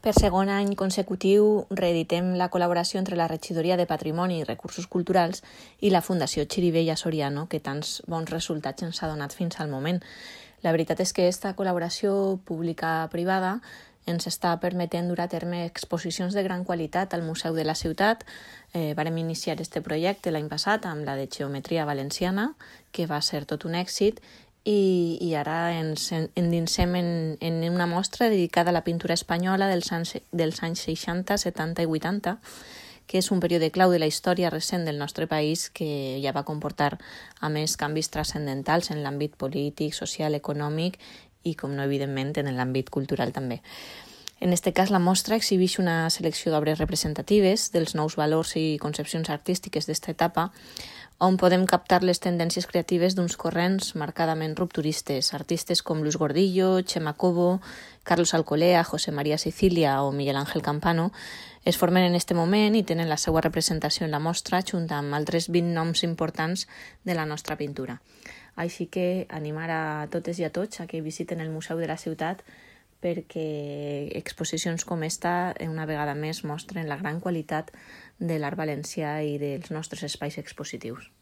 Per segon any consecutiu reeditem la col·laboració entre la Regidoria de Patrimoni i Recursos Culturals i la Fundació Xirivella Soriano, que tants bons resultats ens ha donat fins al moment. La veritat és que aquesta col·laboració pública-privada ens està permetent dur a terme exposicions de gran qualitat al Museu de la Ciutat. Vàrem iniciar este projecte l'any passat amb la de Geometria Valenciana, que va ser tot un èxit, i ara ens endinsem en una mostra dedicada a la pintura espanyola dels anys 60, 70 i 80, que és un període clau de la història recent del nostre país que ja va comportar a més canvis transcendentals en l'àmbit polític, social, econòmic i, com no, evidentment, en l'àmbit cultural també. En aquest cas, la mostra exhibeix una selecció d'obres representatives dels nous valors i concepcions artístiques d'esta etapa, on podem captar les tendències creatives d'uns corrents marcadament rupturistes. Artistes com Luis Gordillo, Chema Cobo, Carlos Alcolea, José María Sicilia o Miguel Ángel Campano es formen en aquest moment i tenen la seva representació en la mostra junt amb altres 20 noms importants de la nostra pintura. Així que animar a totes i a tots a que visiten el Museu de la Ciutat perquè exposicions com esta una vegada més mostren la gran qualitat de l'art valencià i dels nostres espais expositius.